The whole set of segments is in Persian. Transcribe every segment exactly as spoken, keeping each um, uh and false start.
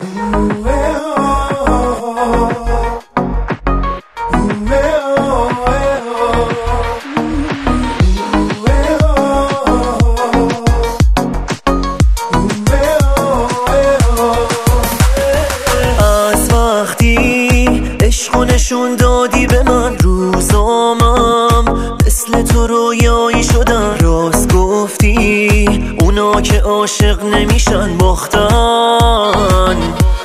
نشون دادی به من روزامم مثل تو رویایی شدن، راست گفتی اونا که عاشق نمیشن باختن،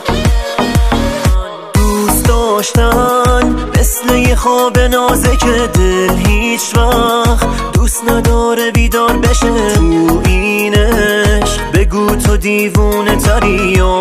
دوست داشتن مثل یه خواب نازک دل هیچ وقت دوست نداره بیدار بشه تو اینش، بگو تو دیوونه تری یا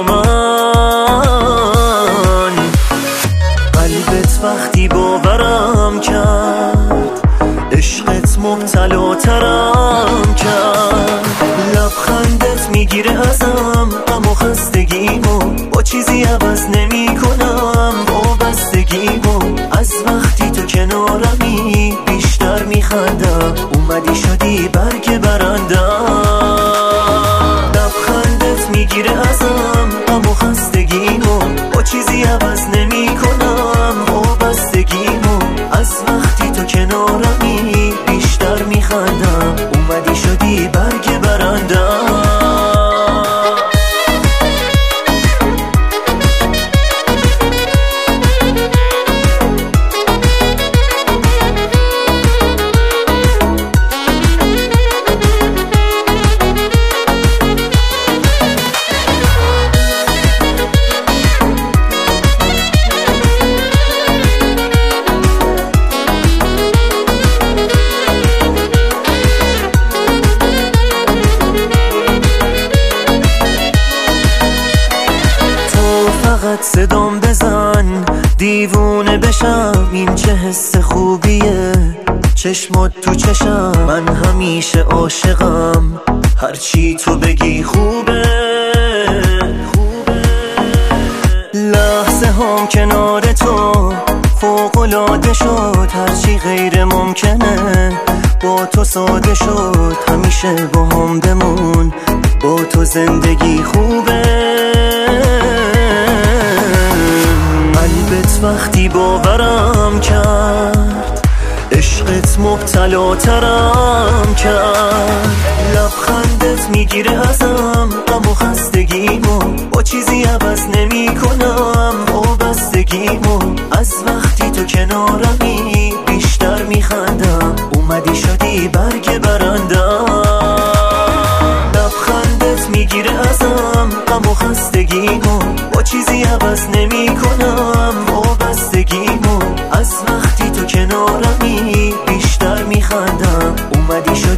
من. قلبت وقتی باورم کرد عشقت مبتلا ترم کرد، لبخندت میگیره ازم اما خستگیمو با چیزی عوض نمی کنم، وابستگیمو از وقتی تو کنارمی بیشتر میخندم، اومدی شدی برگ برندم، لبخندت میگیره ازم اما خستگیمو با چیزی عوض نمی کنم، وابستگیمو از وقتی تو کنارمی بیشتر میخندم، اومدی شدی برگ برندم. فقط صدام بزن دیوونه بشم، این چه حس خوبیه چشمات تو چشم، من همیشه عاشقم هرچی تو بگی خوبه، لحظه هم کنار تو فوق‌العاده شد، هرچی غیر ممکنه با تو ساده شد، همیشه با هم بمون با تو زندگی خوبه. قلبت وقتی باورم کرد عشقت مبتلا ترم کرد، لبخندت میگیره ازم اما خستگیمو با چیزی عوض نمی کنم، وابستگیمو از وقتی تو کنارمی بیشتر میخندم، اومدی شدی برگ برندم، لبخندت میگیره ازم اما خستگیمو با چیزی عوض نمی کنم، وابستگیمو از وقتی تو کنارمی بیشتر میخندم، اومدی شدی